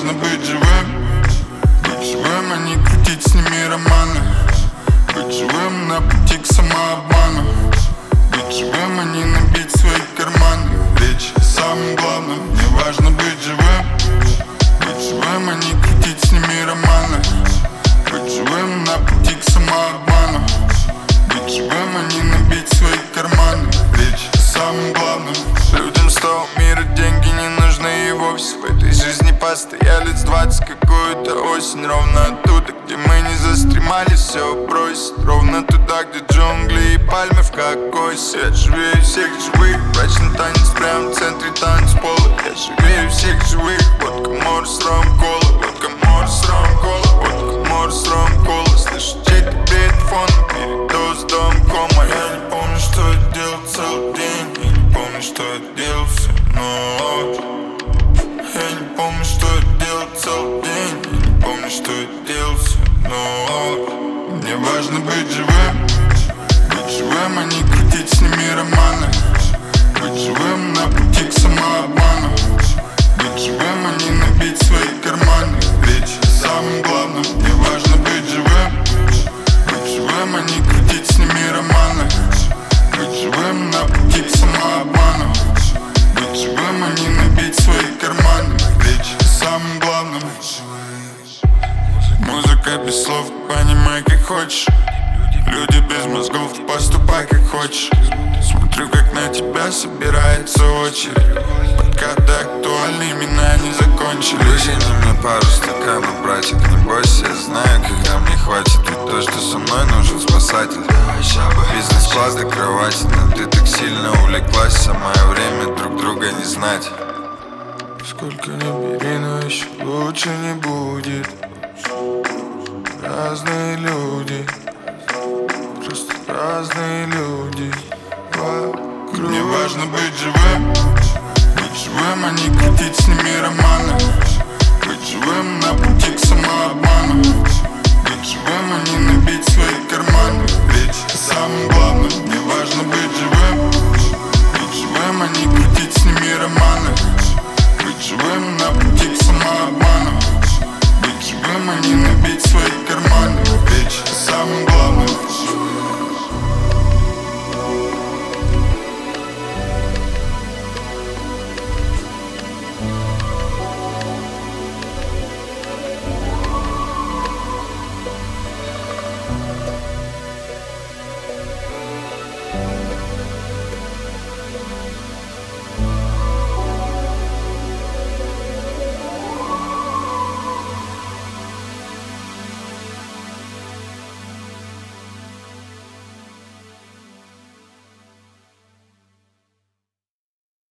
важно быть живым, а не крутить с ними романы. Быть живым на пути к самообману. Быть живым, а не набить свои карманы. Речь о самом главном. Мне важно быть живым, а не крутить с ними романы. Быть живым на пути к самообману. Быть живым, а не набить свои карманы. Речь о самом главном. Людям с того мира деньги не нужны и вовсе. В этой жизни постоялец 20 какую-то осень. Ровно оттуда, где мы не застремали, все бросить. Ровно туда, где джунгли и пальмы в кокосе. Я живее всех живых, брачный танец прямо в центре танцпола. Я живее всех живых, водка, морс, ром, кола. Водка, морс, ром, кола. Водка, морс, ром, кола. Слышу чей-то бред фоном, передоз, дом, кома. Я не помню, что я делал целый день. Я не помню, что я делал всю ночь. Я не помню, что я делал целый день. Я не помню, что я делал всю ночь. Мне важно быть живым, а не крутить с ними романы. Быть живым на пути к самообману. Быть живым, а не набить свои карманы. Речь о самом главном. Мне важно быть живым, а не крутить с ними романы. Быть живым на пути к самообману. Быть живым, а не набить свои карманы. Речь о самом главном. Музыка без слов, понимай как хочешь. Люди без мозгов, поступай как хочешь. Смотрю, как на тебя собирается очередь. Подкаты актуальны, имена не закончили. Вытяни мне пару стаканов, братик, не бойся. Я знаю, когда мне хватит. Ведь то, что со мной нужен спасатель. Бизнес-класс до кровати, но ты так сильно увлеклась. Самое время друг друга не знать. Сколько ни бери, но еще лучше не будет. Разные люди, просто разные люди вокруг. Мне важно быть живым, а не крутить с ними романы. Быть живым на пути к самообману. Быть живым, а не